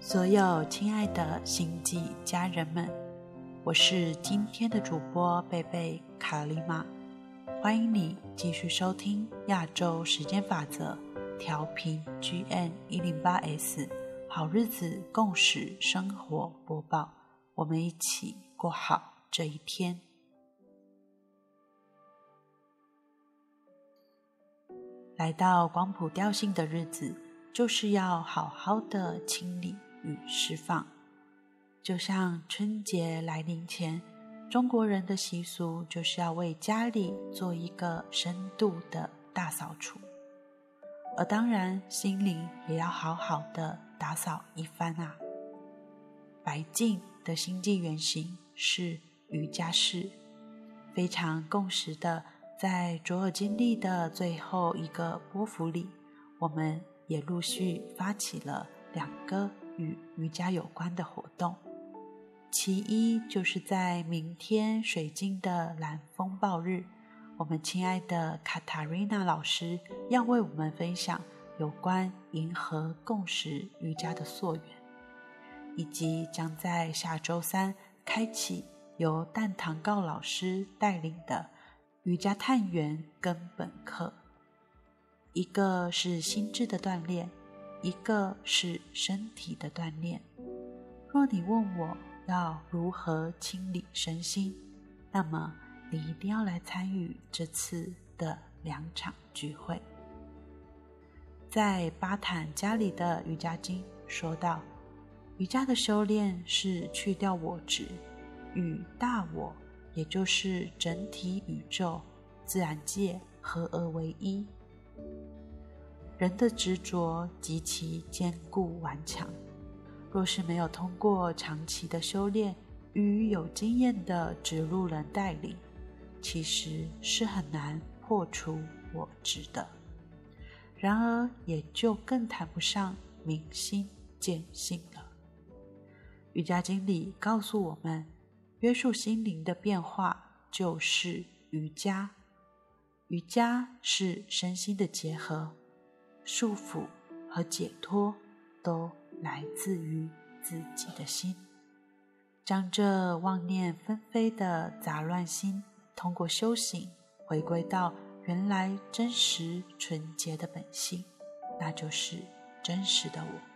所有亲爱的星际家人们，我是今天的主播贝贝卡丽玛，欢迎你继续收听亚洲时间法则调频 GN108S 好日子共识生活播报，我们一起过好这一天。来到光谱调性的日子，就是要好好的清理与释放。就像春节来临前，中国人的习俗就是要为家里做一个深度的大扫除，而当然心灵也要好好的打扫一番啊。白镜的星际原型是瑜伽士，非常共识的在卓尔金历的最后一个波符里，我们也陆续发起了2个与瑜伽有关的活动。其一就是在明天水晶的蓝风暴日，我们亲爱的卡塔瑞娜老师要为我们分享有关银河共识瑜伽的溯源，以及将在下周3开启由蛋糖告老师带领的瑜伽探源根本课。一个是心智的锻炼，一个是身体的锻炼。若你问我要如何清理身心，那么你一定要来参与这次的2场聚会。在巴坦加里的瑜伽经说到，瑜伽的修炼是去掉我执，与大我，也就是整体宇宙自然界合而为一。人的执着极其坚固顽强，若是没有通过长期的修炼与有经验的指路人带领，其实是很难破除我执的。然而也就更谈不上明心见性了。瑜伽经里告诉我们，约束心灵的变化就是瑜伽。瑜伽是身心的结合，束缚和解脱都来自于自己的心。将这妄念纷飞的杂乱心，通过修行回归到原来真实纯洁的本性，那就是真实的我。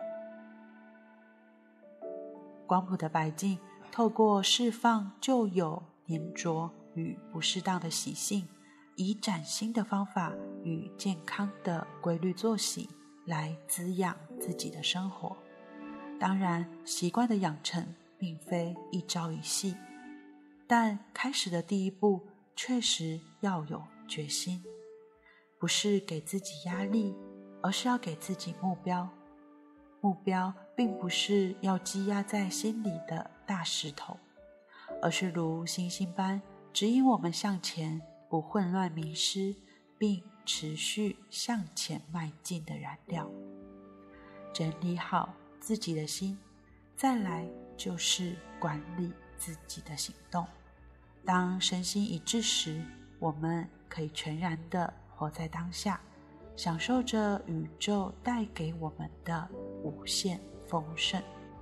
光谱的白镜透过释放旧有粘着与不适当的习性，以崭新的方法与健康的规律作息来滋养自己的生活。当然，习惯的养成并非一朝一夕，但开始的第一步确实要有决心，不是给自己压力，而是要给自己目标。目标并不是要积压在心里的大石头，而是如星星般指引我们向前，不混乱迷失，并持续向前迈进的燃料。整理好自己的心，再来就是管理自己的行动。当身心一致时，我们可以全然地活在当下，享受着宇宙带给我们的无限丰盛。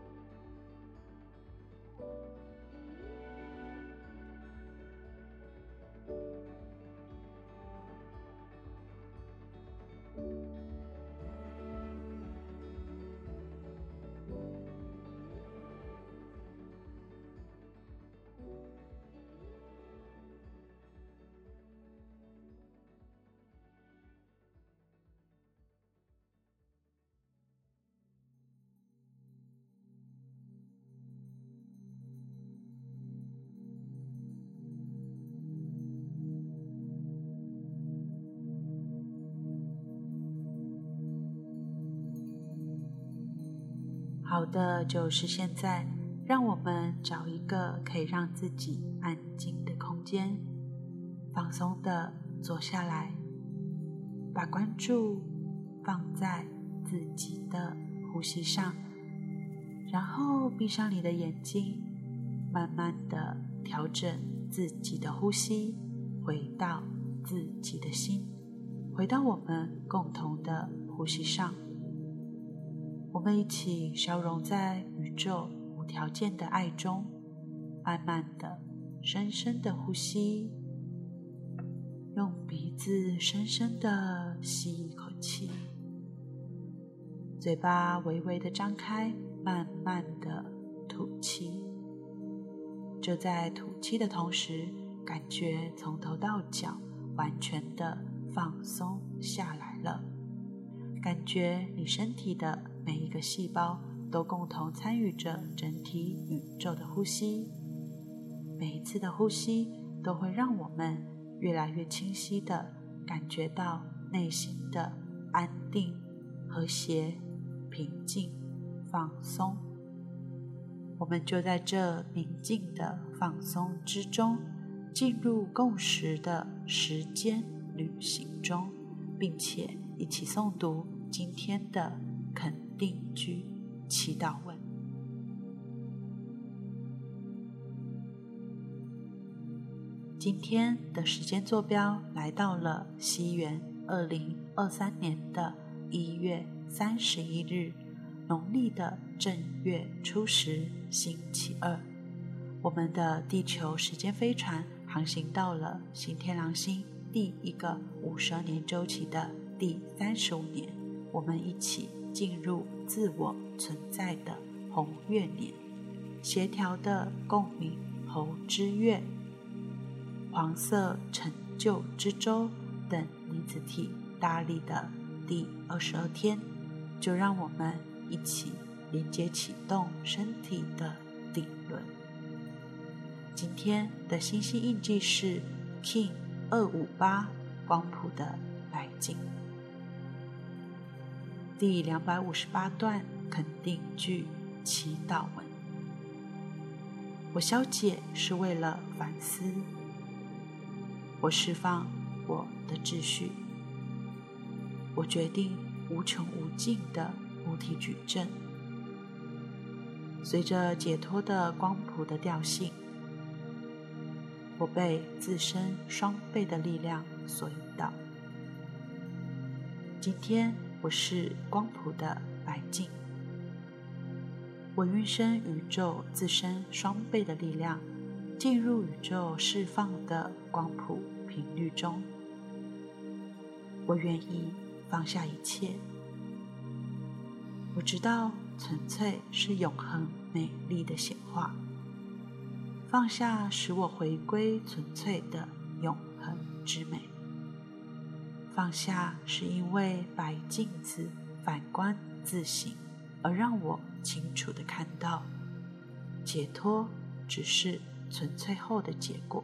好的，就是现在，让我们找一个可以让自己安静的空间，放松的坐下来，把关注放在自己的呼吸上，然后闭上你的眼睛，慢慢的调整自己的呼吸，回到自己的心，回到我们共同的呼吸上。 我们一起消融在宇宙无条件的爱中，慢慢的、深深的呼吸，用鼻子深深的吸一口气，嘴巴微微的张开，慢慢的吐气。就在吐气的同时，感觉从头到脚完全的放松下来了，感觉你身体的每一个细胞都共同参与着整体宇宙的呼吸。每一次的呼吸都会让我们越来越清晰的感觉到内心的安定、和谐、平静、放松。我们就在这宁静的放松之中，进入共识的时间旅行中，并且一起诵读今天的肯定句祈祷文。今天的时间坐标来到了西元2023年的1月31日，农历的正月初10，星期二。我们的地球时间飞船航行到了新天狼星第一个52年周期的第35年，我们一起进入自我存在的红月年，协调的共鸣猴之月，黄色成就之舟等离子体大力的第22天，就让我们一起连接启动身体的顶轮。今天的星系印记是 King 258光谱的白镜。第258段肯定句祈祷文。我消解是为了反思，我释放我的秩序，我决定无穷无尽的物体矩阵。随着解脱的光谱的调性，我被自身双倍的力量所引导。今天我是光谱的白镜，我运生宇宙自身双倍的力量，进入宇宙释放的光谱频率中。我愿意放下一切，我知道纯粹是永恒美丽的显化。放下使我回归纯粹的永恒之美。放下是因为白镜子反观自省，而让我清楚地看到，解脱只是纯粹后的结果。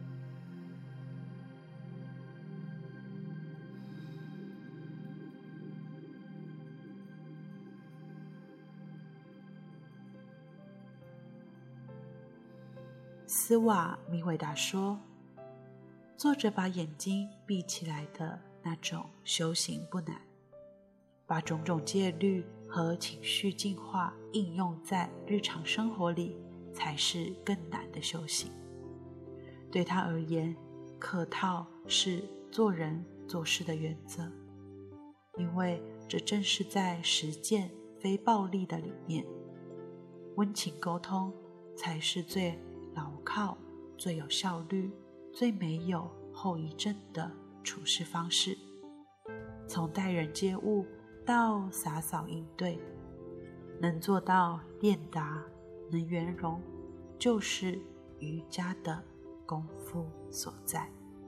斯瓦米韦达说，坐着把眼睛闭起来的那种修行不难，把种种戒律和情绪净化应用在日常生活里才是更难的修行。对他而言，客套是做人做事的原则，因为这正是在实践非暴力的理念。温情沟通才是最牢靠、最有效率、最没有后遗症的处事方式。从待人接物到洒扫应对，能做到练达，能圆融，就是瑜伽的功夫所在。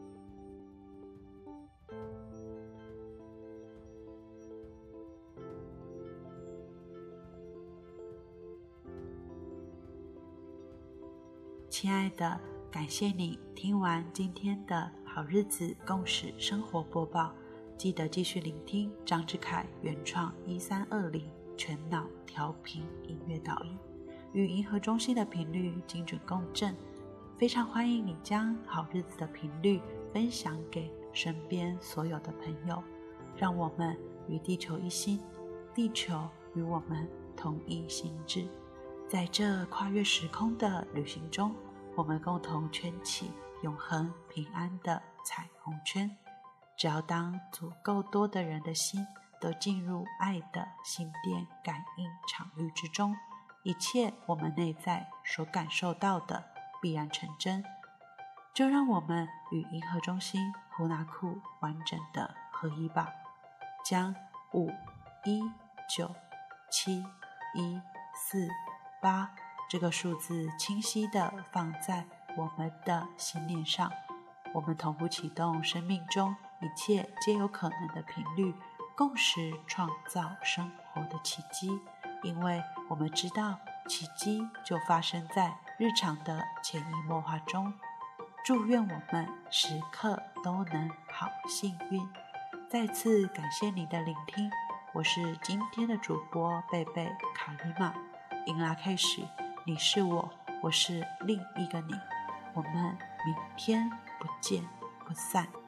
亲爱的，感谢你听完今天的好日子共识生活播报，记得继续聆听张志凯原创1320全脑调频音乐导引，与银河中心的频率精准共振。非常欢迎你将好日子的频率分享给身边所有的朋友，让我们与地球一心，地球与我们同一心智。在这跨越时空的旅行中，我们共同圈起永恒平安的彩虹圈。只要当足够多的人的心都进入爱的心电感应场域之中，一切我们内在所感受到的必然成真。就让我们与银河中心呼纳库完整的合一吧，将5、1、9、7、1、4、8这个数字清晰地放在我们的心念上。我们同步启动生命中一切皆有可能的频率，共识创造生活的奇迹。因为我们知道奇迹就发生在日常的潜移默化中。祝愿我们时刻都能好幸运。再次感谢你的聆听，我是今天的主播贝贝卡里玛。In Lak'ech，你是我，我是另一个你。我们明天不见不散。